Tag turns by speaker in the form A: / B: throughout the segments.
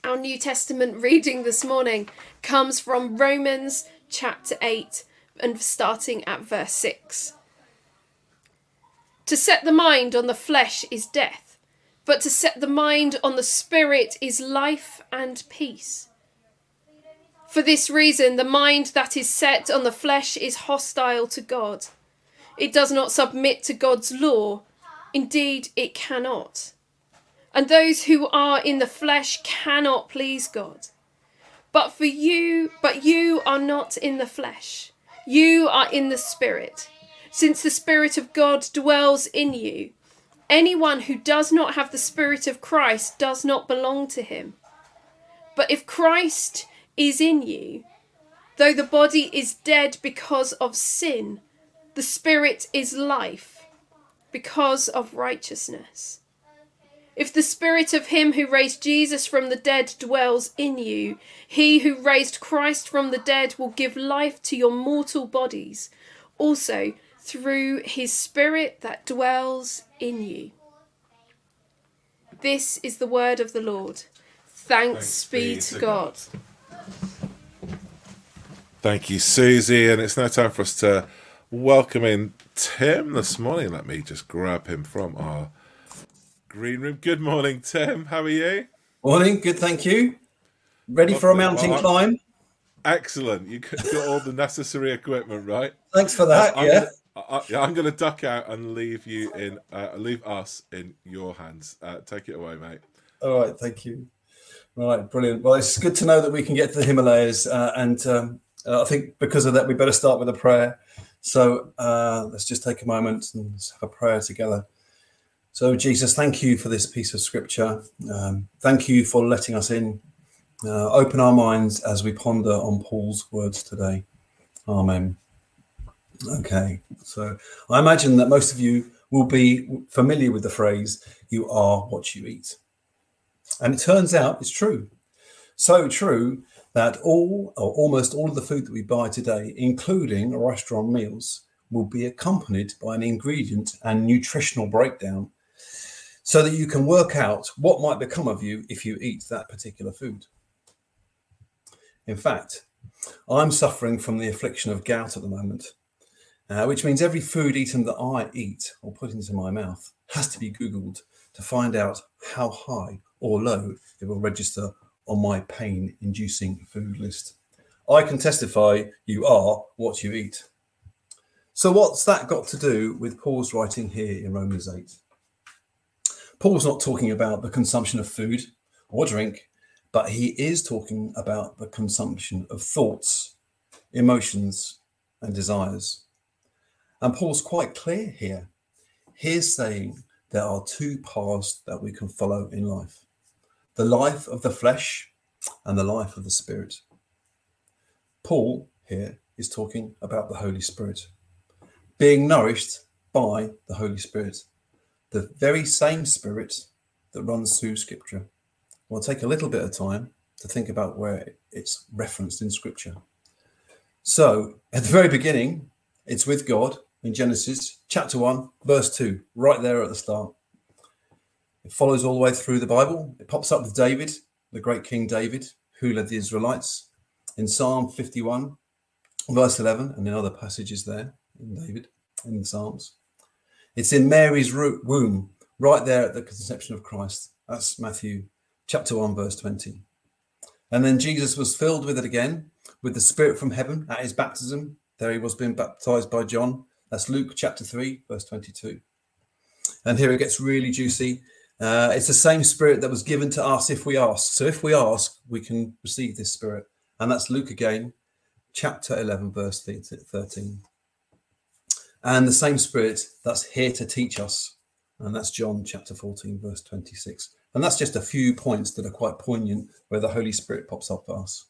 A: Our New Testament reading this morning comes from Romans chapter 8 and starting at verse 6. To set the mind on the flesh is death, but to set the mind on the Spirit is life and peace. For this reason, the mind that is set on the flesh is hostile to God. It does not submit to God's law. Indeed, it cannot. And those who are in the flesh cannot please God. But you are not in the flesh. You are in the Spirit, since the Spirit of God dwells in you. Anyone who does not have the Spirit of Christ does not belong to him. But if Christ is in you, though the body is dead because of sin, the Spirit is life because of righteousness. If the Spirit of him who raised Jesus from the dead dwells in you, he who raised Christ from the dead will give life to your mortal bodies, also through his Spirit that dwells in you. This is the word of the Lord. Thanks be to God.
B: Thank you, Susie. And it's now time for us to welcome in Tim this morning. Let me just grab him from our green room. Good morning, Tim. How are you?
C: Morning. Good, thank you. Ready for a mountain climb?
B: Excellent. You got all the necessary equipment, right?
C: Thanks for that.
B: I'm going to duck out and leave us in your hands. Take it away, mate.
C: All right. Thank you. Right. Brilliant. Well, it's good to know that we can get to the Himalayas. And I think because of that, we better start with a prayer. So let's just take a moment and let's have a prayer together. So, Jesus, thank you for this piece of scripture. Thank you for letting us in. Open our minds as we ponder on Paul's words today. Amen. Okay, so I imagine that most of you will be familiar with the phrase, you are what you eat. And it turns out it's true. So true that all or almost all of the food that we buy today, including restaurant meals, will be accompanied by an ingredient and nutritional breakdown, so that you can work out what might become of you if you eat that particular food. In fact, I'm suffering from the affliction of gout at the moment, which means every food eaten that I eat or put into my mouth has to be Googled to find out how high or low it will register on my pain-inducing food list. I can testify you are what you eat. So what's that got to do with Paul's writing here in Romans 8? Paul's not talking about the consumption of food or drink, but he is talking about the consumption of thoughts, emotions, and desires. And Paul's quite clear here. He's saying there are two paths that we can follow in life: the life of the flesh and the life of the Spirit. Paul here is talking about the Holy Spirit, being nourished by the Holy Spirit, the very same Spirit that runs through Scripture. We'll take a little bit of time to think about where it's referenced in Scripture. So at the very beginning, it's with God in Genesis chapter 1, verse 2, right there at the start. It follows all the way through the Bible. It pops up with David, the great King David, who led the Israelites, in Psalm 51, verse 11, and in other passages there in David, in the Psalms. It's in Mary's womb, right there at the conception of Christ. That's Matthew chapter 1, verse 20. And then Jesus was filled with it again, with the Spirit from heaven at his baptism. There he was being baptized by John. That's Luke chapter 3, verse 22. And here it gets really juicy. It's the same Spirit that was given to us if we ask. So if we ask, we can receive this Spirit. And that's Luke again, chapter 11, verse 13. And the same Spirit that's here to teach us. And that's John chapter 14, verse 26. And that's just a few points that are quite poignant where the Holy Spirit pops up for us.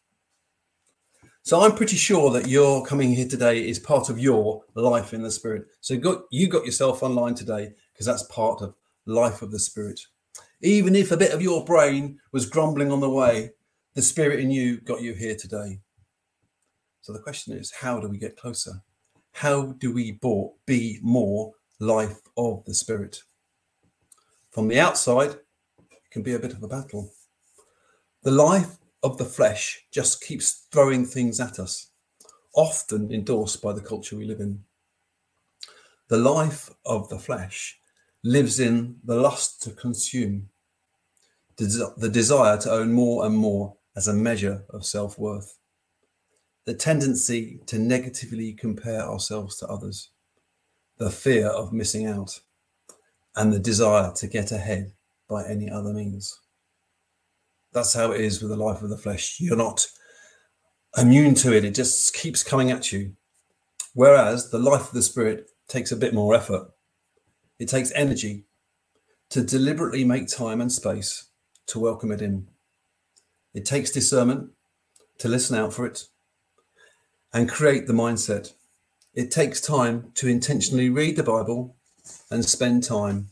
C: So I'm pretty sure that your coming here today is part of your life in the Spirit. So you got yourself online today because that's part of life of the Spirit. Even if a bit of your brain was grumbling on the way, the Spirit in you got you here today. So the question is, how do we get closer? How do we be more life of the Spirit? From the outside, it can be a bit of a battle. The life of the flesh just keeps throwing things at us, often endorsed by the culture we live in. The life of the flesh lives in the lust to consume, the desire to own more and more as a measure of self-worth, the tendency to negatively compare ourselves to others, the fear of missing out, and the desire to get ahead by any other means. That's how it is with the life of the flesh. You're not immune to it. It just keeps coming at you. Whereas the life of the Spirit takes a bit more effort. It takes energy to deliberately make time and space to welcome it in. It takes discernment to listen out for it and create the mindset. It takes time to intentionally read the Bible and spend time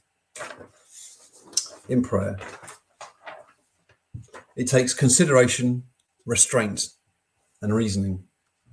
C: in prayer. It takes consideration, restraint, and reasoning.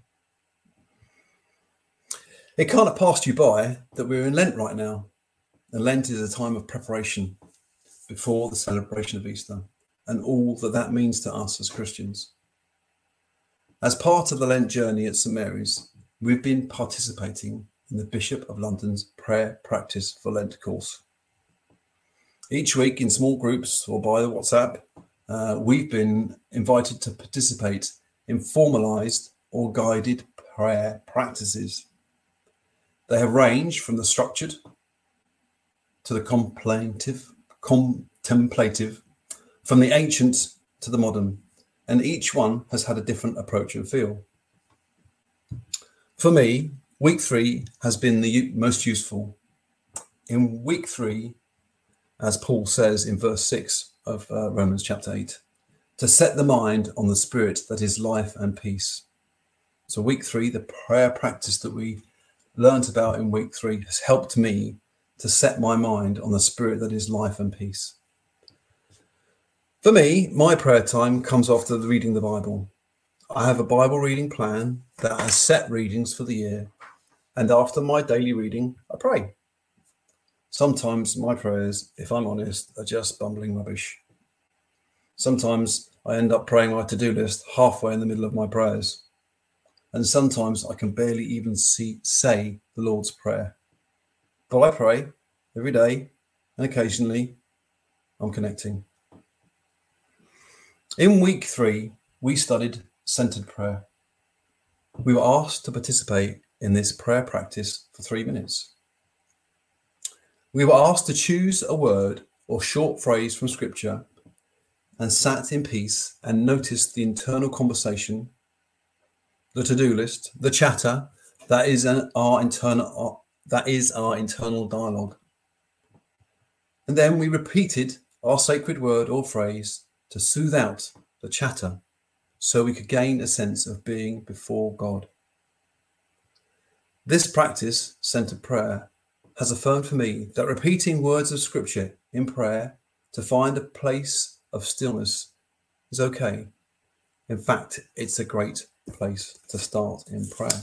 C: It can't have passed you by that we're in Lent right now. And Lent is a time of preparation before the celebration of Easter and all that that means to us as Christians. As part of the Lent journey at St Mary's, we've been participating in the Bishop of London's Prayer Practice for Lent course. Each week in small groups or by WhatsApp, we've been invited to participate in formalised or guided prayer practices. They have ranged from the structured to the contemplative, from the ancient to the modern, and each one has had a different approach and feel. For me, week 3 has been the most useful. In week 3, as Paul says in verse 6 of Romans chapter 8, to set the mind on the Spirit that is life and peace. So week 3, the prayer practice that we learnt about in week 3 has helped me to set my mind on the Spirit that is life and peace. For me, my prayer time comes after reading the Bible. I have a Bible reading plan that has set readings for the year, and after my daily reading, I pray. Sometimes my prayers, if I'm honest, are just bumbling rubbish. Sometimes I end up praying my to-do list halfway in the middle of my prayers. And sometimes I can barely even say the Lord's Prayer. But I pray every day, and occasionally I'm connecting. In week 3, we studied centered prayer. We were asked to participate in this prayer practice for 3 minutes. We were asked to choose a word or short phrase from Scripture and sat in peace and noticed the internal conversation, the to-do list, the chatter that is our internal dialogue. And then we repeated our sacred word or phrase to soothe out the chatter so we could gain a sense of being before God. This practice, centered prayer, has affirmed for me that repeating words of Scripture in prayer to find a place of stillness is okay. In fact, it's a great place to start in prayer.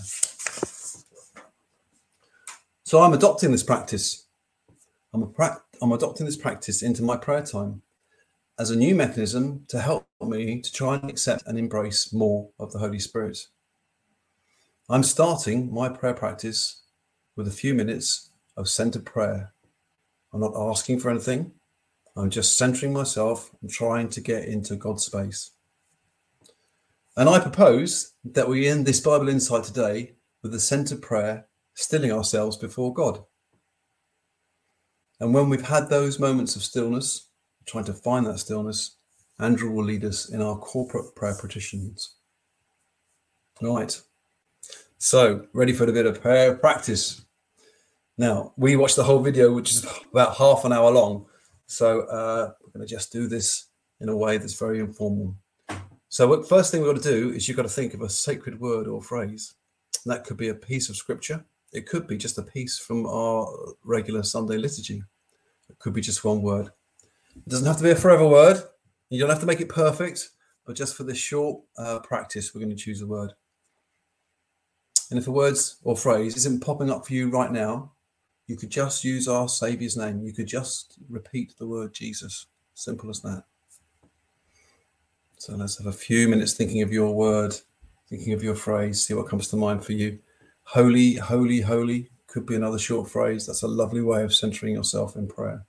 C: So I'm adopting this practice. I'm adopting this practice into my prayer time as a new mechanism to help me to try and accept and embrace more of the Holy Spirit. I'm starting my prayer practice with a few minutes of centered prayer. I'm not asking for anything. I'm just centering myself and trying to get into God's space. And I propose that we end this Bible Insight today with the centered prayer, stilling ourselves before God. And when we've had those moments of stillness, trying to find that stillness, Andrew will lead us in our corporate prayer petitions. Right. So, ready for a bit of prayer practice. Now, we watched the whole video, which is about half an hour long. So we're going to just do this in a way that's very informal. So first thing we've got to do is you've got to think of a sacred word or phrase. That could be a piece of Scripture. It could be just a piece from our regular Sunday liturgy. It could be just one word. It doesn't have to be a forever word. You don't have to make it perfect, but just for this short practice, we're going to choose a word. And if a word or phrase isn't popping up for you right now, you could just use our Saviour's name. You could just repeat the word Jesus. Simple as that. So let's have a few minutes thinking of your word, thinking of your phrase, see what comes to mind for you. Holy, holy, holy could be another short phrase. That's a lovely way of centering yourself in prayer.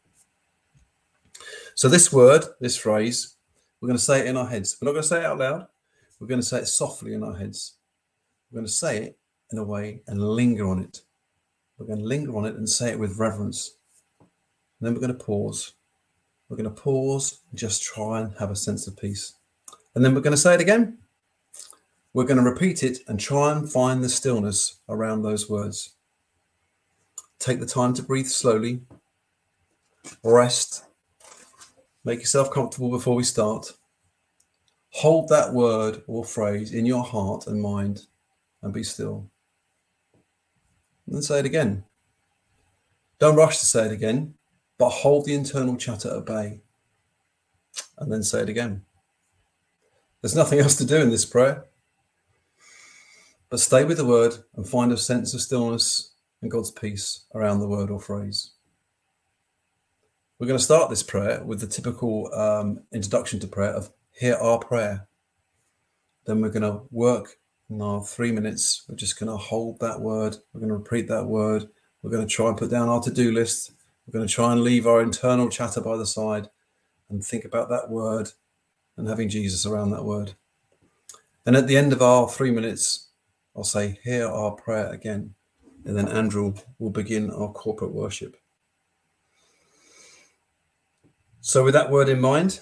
C: So this word, this phrase, we're going to say it in our heads. We're not going to say it out loud. We're going to say it softly in our heads. We're going to say it in a way and linger on it. We're going to linger on it and say it with reverence. And then we're going to pause. We're going to pause and just try and have a sense of peace. And then we're going to say it again. We're going to repeat it and try and find the stillness around those words. Take the time to breathe slowly. Rest. Make yourself comfortable before we start. Hold that word or phrase in your heart and mind and be still. And then say it again. Don't rush to say it again, but hold the internal chatter at bay. And then say it again. There's nothing else to do in this prayer. But stay with the word and find a sense of stillness and God's peace around the word or phrase. We're going to start this prayer with the typical introduction to prayer of hear our prayer. Then we're going to work in our 3 minutes. We're just going to hold that word. We're going to repeat that word. We're going to try and put down our to-do list. We're going to try and leave our internal chatter by the side and think about that word and having Jesus around that word. And at the end of our 3 minutes, I'll say, hear our prayer again. And then Andrew will begin our corporate worship. So with that word in mind,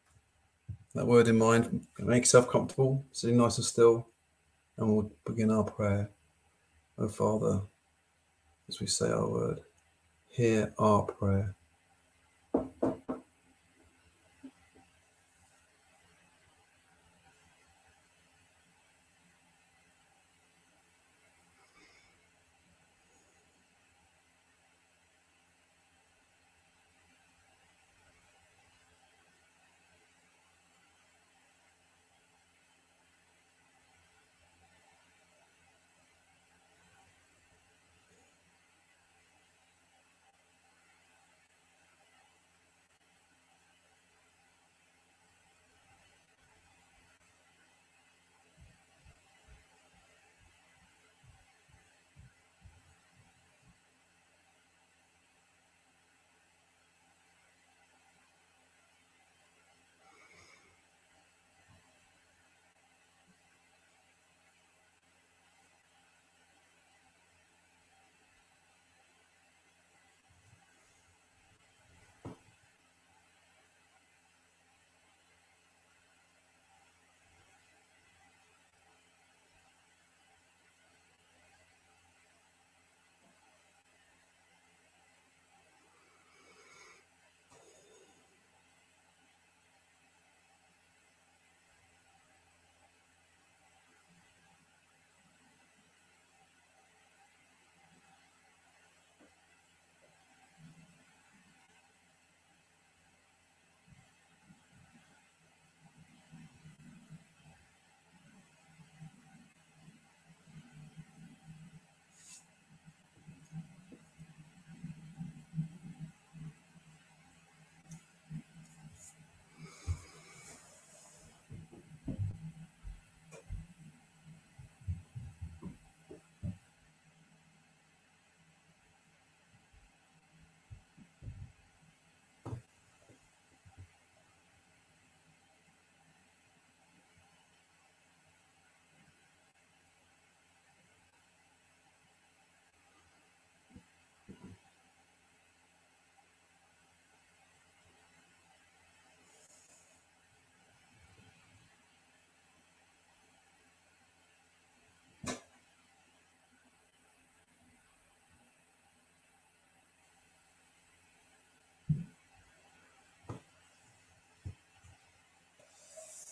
C: make yourself comfortable, sitting nice and still, and we'll begin our prayer. Oh Father, as we say our word, hear our prayer.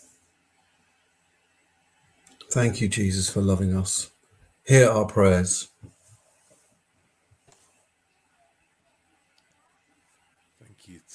C: Thank you, Jesus, for loving us. Hear our prayers.